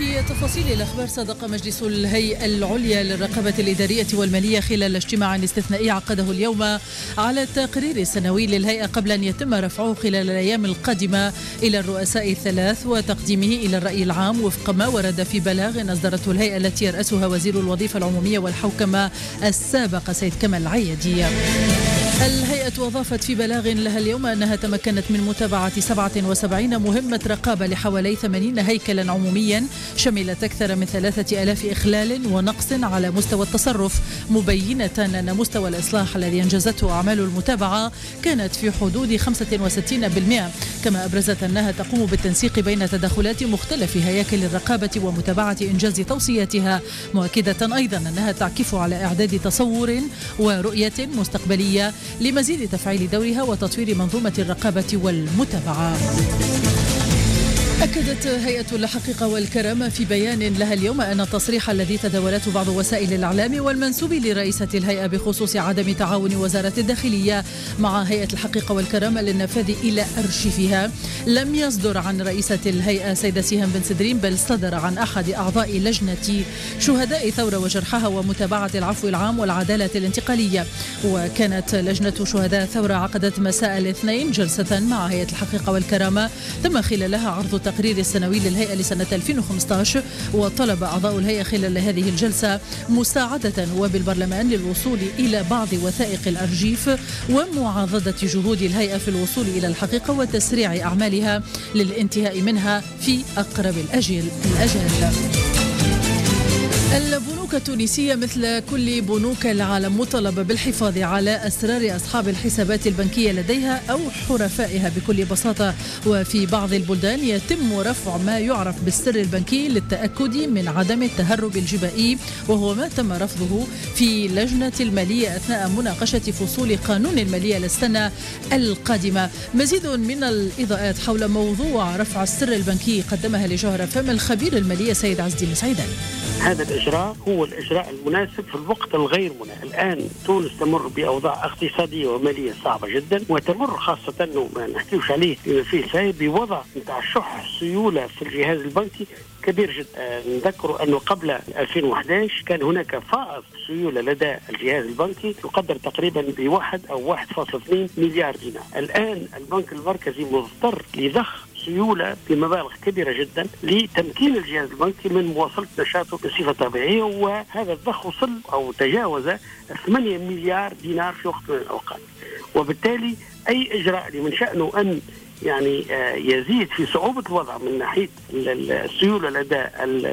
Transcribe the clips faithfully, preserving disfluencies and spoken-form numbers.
لتفاصيل الأخبار، صدق مجلس الهيئة العليا للرقابة الإدارية والمالية خلال اجتماع استثنائي عقده اليوم على التقرير السنوي للهيئة قبل أن يتم رفعه خلال الأيام القادمة إلى الرؤساء الثلاث وتقديمه إلى الرأي العام وفق ما ورد في بلاغ أصدرته الهيئة التي يرأسها وزير الوظيفة العمومية والحوكمة السابق سيد كمال العيادي. الهيئة أضافت في بلاغ لها اليوم أنها تمكنت من متابعة سبعة وسبعين مهمة رقابة لحوالي ثمانين هيكلا عموميا شملت أكثر من ثلاثة آلاف إخلال ونقص على مستوى التصرف، مبينة أن مستوى الإصلاح الذي أنجزته أعمال المتابعة كانت في حدود خمسة وستين بالمئة. كما أبرزت أنها تقوم بالتنسيق بين تدخلات مختلف هياكل الرقابة ومتابعة إنجاز توصياتها، مؤكدة أيضا أنها تعكف على إعداد تصور ورؤية مستقبلية لمزيد تفعيل دورها وتطوير منظومة الرقابة والمتابعة. أكدت هيئة الحقيقة والكرامة في بيان لها اليوم أن التصريح الذي تداولته بعض وسائل الإعلام والمنسوب لرئيسة الهيئة بخصوص عدم تعاون وزارة الداخلية مع هيئة الحقيقة والكرامة للنفاذ إلى أرشيفها لم يصدر عن رئيسة الهيئة سيدة سهام بن سدرين، بل صدر عن أحد أعضاء لجنة شهداء ثورة وجرحها ومتابعة العفو العام والعدالة الانتقالية. وكانت لجنة شهداء ثورة عقدت مساء الاثنين جلسة مع هيئة الحقيقة والكرامة تم خلالها عرض التقرير السنوي للهيئة لسنة ألفين وخمسة عشر، وطلب أعضاء الهيئة خلال هذه الجلسة مساعدة نواب البرلمان للوصول إلى بعض وثائق الأرشيف ومعاضدة جهود الهيئة في الوصول إلى الحقيقة وتسريع أعمالها للانتهاء منها في أقرب الأجل الأجل. البنوك التونسية مثل كل بنوك العالم مطالبة بالحفاظ على أسرار أصحاب الحسابات البنكية لديها أو حرفائها بكل بساطة، وفي بعض البلدان يتم رفع ما يعرف بالسر البنكي للتأكد من عدم التهرب الجبائي، وهو ما تم رفضه في لجنة المالية أثناء مناقشة فصول قانون المالية للسنة القادمة. مزيد من الإضاءات حول موضوع رفع السر البنكي قدمها لجوهرة فم الخبير المالية سيد عز الدين السعيداني. هذا الإجراء هو الإجراء المناسب في الوقت الغير مناسب. الآن تونس تمر بأوضاع اقتصادية ومالية صعبة جدا، وتمر خاصة أنه ما نحكيوش عليه بما فيه الفائدة بوضع نتاع الشح السيولة في الجهاز البنكي كبير جدا. نذكر أنه قبل ألفين وأحد عشر كان هناك فائض سيولة لدى الجهاز البنكي يقدر تقريبا بواحد أو واحد فاصلة اثنين مليار دينار. الآن البنك المركزي مضطر لضخ سيولة بمبالغ كبيرة جدا لتمكين الجهاز البنكي من مواصلة نشاطه بصفة طبيعية، وهذا الضخ وصل أو تجاوز ثمانية مليار دينار في وقت من الأوقات. وبالتالي أي إجراء اللي من شأنه أن يعني يزيد في صعوبة الوضع من ناحية السيولة لدى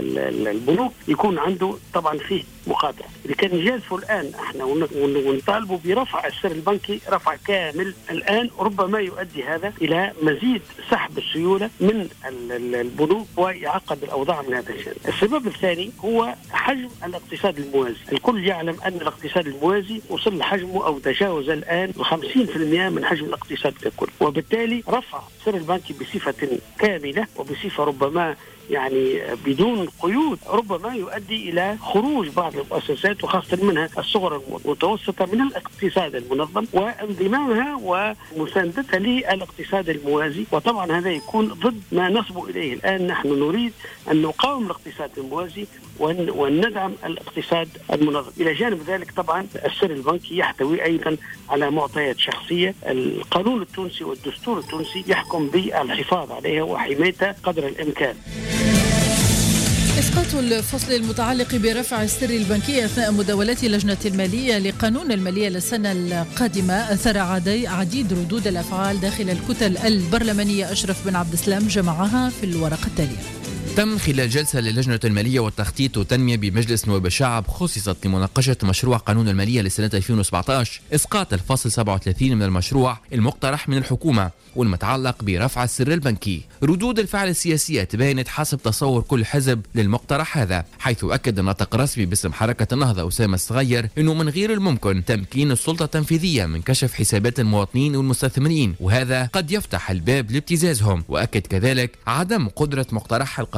البنوك يكون عنده طبعا فيه مخاطرة. إذا كان نجازفه الآن احنا ونطالبوا برفع السر البنكي رفع كامل الآن، ربما يؤدي هذا إلى مزيد سحب السيولة من البنوك ويعقد الأوضاع من هذا الشأن. السبب الثاني هو حجم الاقتصاد الموازي. الكل يعلم أن الاقتصاد الموازي وصل لحجمه أو تجاوز الآن خمسين بالمئة من حجم الاقتصاد ككل، وبالتالي رفع السر البنكي بصفة كاملة وبصفة ربما يعني بدون قيود ربما يؤدي إلى خروج بعض المؤسسات وخاصة منها الصغرى المتوسطة من الاقتصاد المنظم وانضمامها ومساندتها للاقتصاد الموازي. وطبعا هذا يكون ضد ما نصب إليه الآن. نحن نريد أن نقاوم الاقتصاد الموازي وندعم الاقتصاد المنظم. إلى جانب ذلك طبعا السر البنكي يحتوي أيضا على معطيات شخصية. القانون التونسي والدستور التونسي يحكم بالحفاظ عليها وحمايتها قدر الإمكان. إسقاط الفصل المتعلق برفع السر البنكي أثناء مداولات لجنة المالية لقانون المالية للسنة القادمة أثار عديد ردود الأفعال داخل الكتل البرلمانية. أشرف بن عبد السلام جمعها في الورقة التالية. تم خلال جلسة للجنة المالية والتخطيط والتنمية بمجلس نواب الشعب خصصت لمناقشة مشروع قانون المالية لسنة ألفين وسبعة عشر إسقاط الفصل سبعة وثلاثين من المشروع المقترح من الحكومة والمتعلق برفع السر البنكي. ردود الفعل السياسية تباينت حسب تصور كل حزب للمقترح هذا، حيث أكد ناطق رسمي باسم حركة النهضة أسامة الصغير أنه من غير الممكن تمكين السلطة التنفيذية من كشف حسابات المواطنين والمستثمرين، وهذا قد يفتح الباب لابتزازهم. وأكد كذلك عدم قدرة مقترح القانون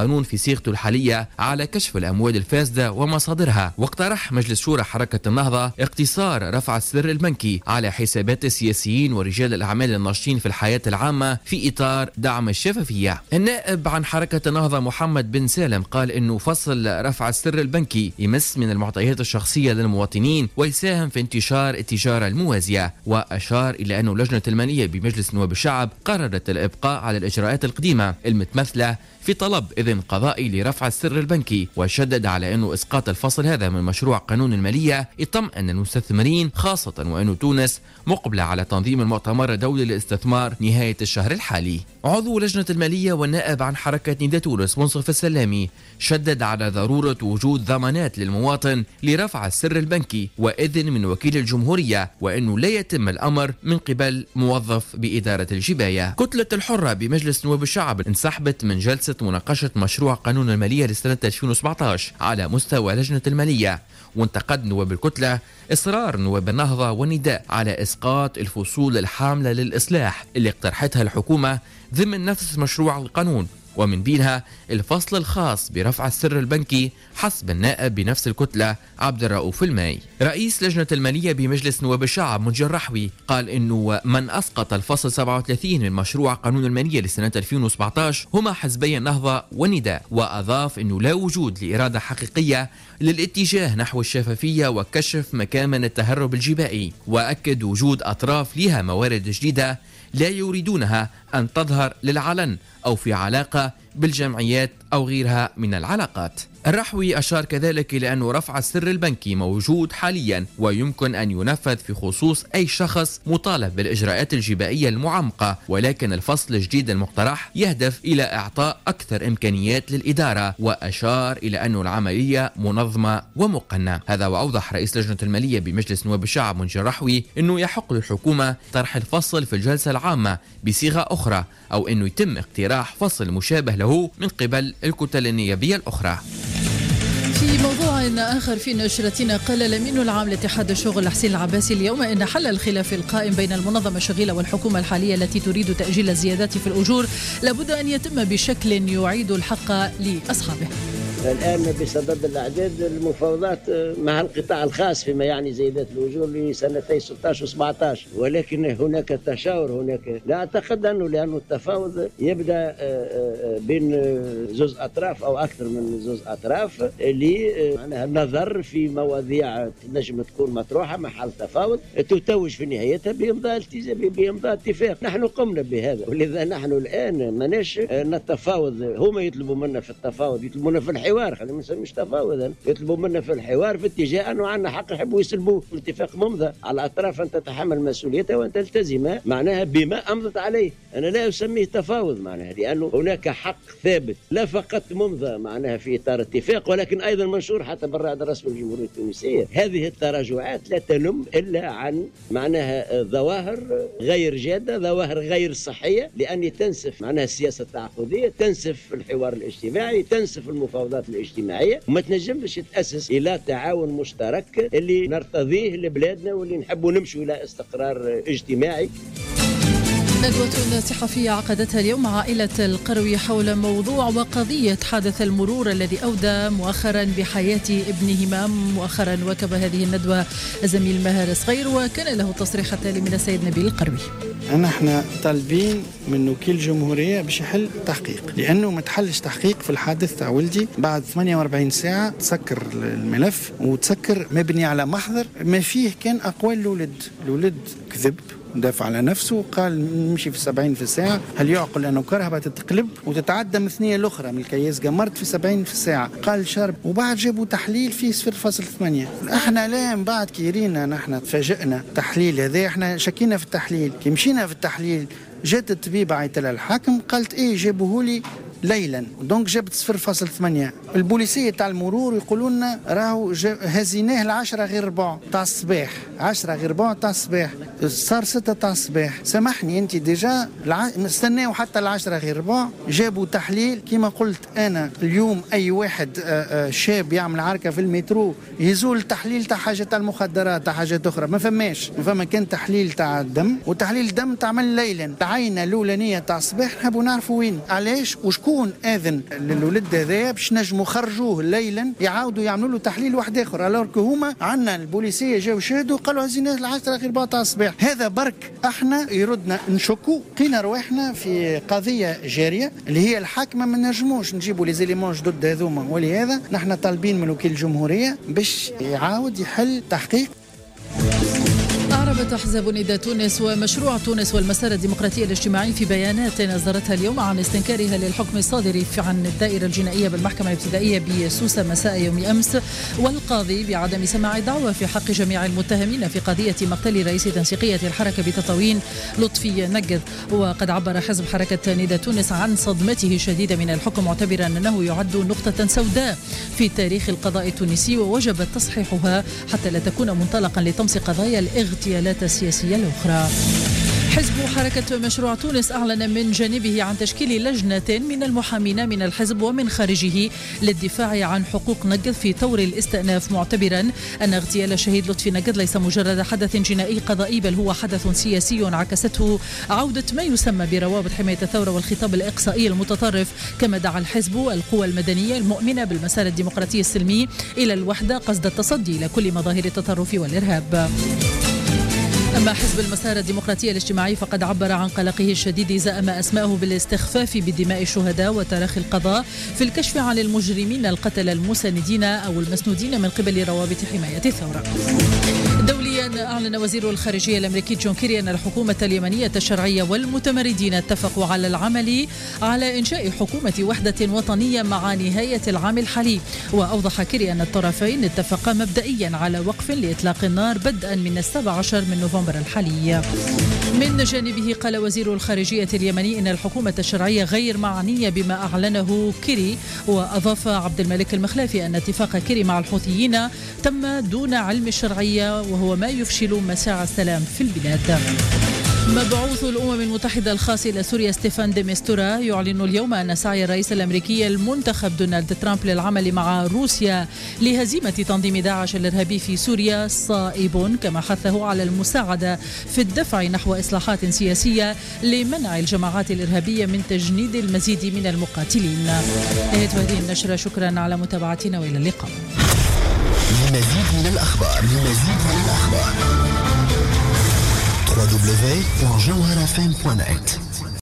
القانون في صيغته الحالية على كشف الأموال الفاسدة ومصادرها. واقترح مجلس شورى حركة النهضة اقتصار رفع السر البنكي على حسابات السياسيين ورجال الأعمال الناشطين في الحياة العامة في إطار دعم الشفافية. النائب عن حركة النهضة محمد بن سالم قال إنه فصل رفع السر البنكي يمس من المعطيات الشخصية للمواطنين ويساهم في انتشار التجارة الموازية، وأشار إلى أن لجنة المالية بمجلس نواب الشعب قررت الإبقاء على الإجراءات القديمة المتمثلة في طلب إذن قضائي لرفع السر البنكي، وشدد على أنه إسقاط الفصل هذا من مشروع قانون المالية يطمئن المستثمرين، خاصة وأن تونس مقبلة على تنظيم المؤتمر الدولي للاستثمار نهاية الشهر الحالي. عضو لجنة المالية والنائب عن حركة نداء تونس منصف السلامي شدد على ضرورة وجود ضمانات للمواطن لرفع السر البنكي وإذن من وكيل الجمهورية، وأنه لا يتم الأمر من قبل موظف بإدارة الجباية. كتلة الحرة بمجلس نواب الشعب انسحبت من جلسة مناقشة مشروع قانون المالية لسنة ألفين وسبعة عشر على مستوى لجنة المالية، وانتقد نواب الكتلة إصرار نواب النهضة والنداء على إسقاط الفصول الحاملة للإصلاح اللي اقترحتها الحكومة ضمن نفس مشروع القانون، ومن بينها الفصل الخاص برفع السر البنكي حسب النائب بنفس الكتلة عبد الرؤوف الماي. رئيس لجنة المالية بمجلس نواب الشعب منجي الرحوي قال إنه من أسقط الفصل سبعة وثلاثين من مشروع قانون المالية لسنة ألفين وسبعة عشر هما حزبي النهضة والنداء، وأضاف إنه لا وجود لإرادة حقيقية للاتجاه نحو الشفافية وكشف مكامن التهرب الجبائي، وأكد وجود أطراف لها موارد جديدة لا يريدونها أن تظهر للعلن أو في علاقة بالجمعيات أو غيرها من العلاقات. الرحوي أشار كذلك إلى أن رفع السر البنكي موجود حاليا ويمكن أن ينفذ في خصوص أي شخص مطالب بالإجراءات الجبائية المعمقة، ولكن الفصل الجديد المقترح يهدف إلى إعطاء أكثر إمكانيات للإدارة، وأشار إلى أن العملية منظمة ومقننة. هذا وأوضح رئيس لجنة المالية بمجلس نواب الشعب منجي الرحوي أنه يحق للحكومة طرح الفصل في الجلسة العامة بصيغة أخرى، أو أنه يتم اقتراح فصل مشابه له من قبل الكتل النيابية الأخرى. في موضوع آخر في نشرتنا، قال الأمين العام لاتحاد الشغل حسين العباسي اليوم إن حل الخلاف القائم بين المنظمة الشغيلة والحكومة الحالية التي تريد تأجيل الزيادات في الأجور لابد أن يتم بشكل يعيد الحق لأصحابه. الآن بسبب الأعداد المفاوضات مع القطاع الخاص فيما يعني زيادات الأجور لسنتي ستة عشر و سبعة عشر، ولكن هناك تشاور، هناك لا أعتقد أنه لأنه التفاوض يبدأ بين زوز أطراف أو أكثر من زوز أطراف للنظر في مواضيع نجم تكون مطروحة محل تفاوض تتوج في نهايتها بإمضاء بإمضاء اتفاق. نحن قمنا بهذا، ولذا نحن الآن ماناش نتفاوض. هما يطلبوا منا في التفاوض، يطلبوا منا في الحوار، خلينا ما نسميش تفاوضا، يطلبوا منا في الحوار في اتجاه انه عندنا حق يحبوا يسلبوه. الاتفاق ممضى على الاطراف ان تتحمل مسؤوليتها وان تلتزم معناها بما امضت عليه. انا لا اسميه تفاوض معناها، لانه هناك حق ثابت لا فقط ممضى معناها في اطار اتفاق، ولكن ايضا منشور حتى بالرائد الرسمي للجمهوريه التونسيه. هذه التراجعات لا تنم الا عن معناها ظواهر غير جاده، ظواهر غير صحيه، لان تنسف معناها السياسه التعاقديه، تنسف الحوار الاجتماعي، تنسف المفاوضات الاجتماعيه، وما تنجمش تاسس الى تعاون مشترك اللي نرتضيه لبلادنا واللي نحبوا نمشوا الى استقرار اجتماعي. ندوة صحفية عقدتها اليوم عائلة القروي حول موضوع وقضية حادث المرور الذي أودى مؤخرا بحياة ابن همام. مؤخرا وكب هذه الندوة زميل ماهر صغير، وكان له تصريح التالي من السيد نبيل القروي. نحن طالبين من وكيل الجمهورية باش يحل تحقيق، لأنه ما تحلش تحقيق في الحادث تاع ولدي. بعد ثمانية وأربعين ساعة تسكر الملف وتسكر مبني على محضر ما فيه كان أقوال الولد. الولد كذب، دافع على نفسه، قال نمشي في سبعين في الساعة. هل يعقل أنه كرهبة تتقلب وتتعدى مثنية الأخرى من الكياس قمرت في سبعين في الساعة؟ قال شرب، وبعد جابوا تحليل فيه صفر فاصل ثمانية. احنا لا من بعد كيرينا نحن تفاجئنا تحليل هذا، احنا شكينا في التحليل. كي مشينا في التحليل جات الطبيبة عيط لها الحاكم قالت ايه جابوهولي ليلا، دونك جابت صفر فاصل ثمانية. البوليسية تاع المرور يقولوا لنا راهو هزيناه العشرة غير ربع تاع الصباح، عشرة غير ربع تاع الصباح، صار ستة تاع الصباح. سامحني انت ديجا نستناو حتى العشرة غير ربع. جابوا تحليل كما قلت انا اليوم، اي واحد شاب يعمل عركة في المترو يزول التحليل تاع حاجة تاع المخدرات تاع حاجات اخرى، ما فماش. ما فما كان تحليل تاع الدم، وتحليل الدم تعمل ليلا. العينة الاولانية تاع الصباح نحبوا نعرفوا وين، علاش، وشكون شكون اذن للولد هذايا باش نجموا خرجوه ليلا يعاودوا يعملوا له تحليل واحد اخر، الوغ هما عندنا البوليسيه جاوا شهدوا قالوا هزينا العشرة غير أربعة تاع الصباح. هذا برك احنا يردنا نشكوا لقينا رواحنا في قضيه جاريه اللي هي الحاكمه، ما نجموش نجيبوا لي زيليمون جدد هذوما، ولهذا نحن طالبين من وكيل الجمهوريه باش يعاود يحل تحقيق. أعربت أحزاب نداء تونس ومشروع تونس والمسار الديمقراطي الاجتماعي في بيانات أصدرتها اليوم عن استنكارها للحكم الصادر عن الدائرة الجنائية بالمحكمة الابتدائية بسوسة مساء يوم أمس، والقاضي بعدم سماع دعوى في حق جميع المتهمين في قضية مقتل رئيس تنسيقية الحركة بتطاوين لطفي نقذ. وقد عبر حزب حركة نداء تونس عن صدمته الشديدة من الحكم، معتبرا أنه يعد نقطة سوداء في تاريخ القضاء التونسي ووجب تصحيحها حتى لا تكون منطلقا لطمس قضايا الاغتيالات السياسية الأخرى. حزب حركة مشروع تونس أعلن من جانبه عن تشكيل لجنة من المحامين من الحزب ومن خارجه للدفاع عن حقوق نقذ في طور الاستئناف، معتبرا أن اغتيال الشهيد لطفي نقذ ليس مجرد حدث جنائي قضائي، بل هو حدث سياسي عكسته عودة ما يسمى بروابط حماية الثورة والخطاب الإقصائي المتطرف. كما دعا الحزب القوى المدنية المؤمنة بالمسار الديمقراطي السلمي إلى الوحدة قصد التصدي إلى كل مظاهر التطرف والإرهاب. أما حزب المسار الديمقراطي الاجتماعي فقد عبر عن قلقه الشديد زعم أسماءه بالاستخفاف بدماء الشهداء وتراخي القضاء في الكشف عن المجرمين القتلة المساندين أو المسنودين من قبل روابط حماية الثورة. دوليا أعلن وزير الخارجية الأمريكي جون كيري أن الحكومة اليمنية الشرعية والمتمردين اتفقوا على العمل على إنشاء حكومة وحدة وطنية مع نهاية العام الحالي. وأوضح كيري أن الطرفين اتفقا مبدئيا على وقف لإطلاق النار بدءا من السابع عشر من نوفمبر الحالي. من جانبه قال وزير الخارجية اليمني أن الحكومة الشرعية غير معنية بما أعلنه كيري. وأضاف عبد الملك المخلافي أن اتفاق كيري مع الحوثيين تم دون علم الشرعية، وهو ما يفشل مساعي السلام في البلاد. مبعوث الأمم المتحدة الخاص إلى سوريا ستيفان دي ميستورا يعلن اليوم أن سعي الرئيس الأمريكي المنتخب دونالد ترامب للعمل مع روسيا لهزيمة تنظيم داعش الإرهابي في سوريا صائب، كما حثه على المساعدة في الدفع نحو إصلاحات سياسية لمنع الجماعات الإرهابية من تجنيد المزيد من المقاتلين. نهاية هذه النشرة، شكرا على متابعتنا وإلى اللقاء. لمزيد من الأخبار لمزيد من الأخبار دبليو دبليو دبليو دوت جوهرة إف إم دوت نت.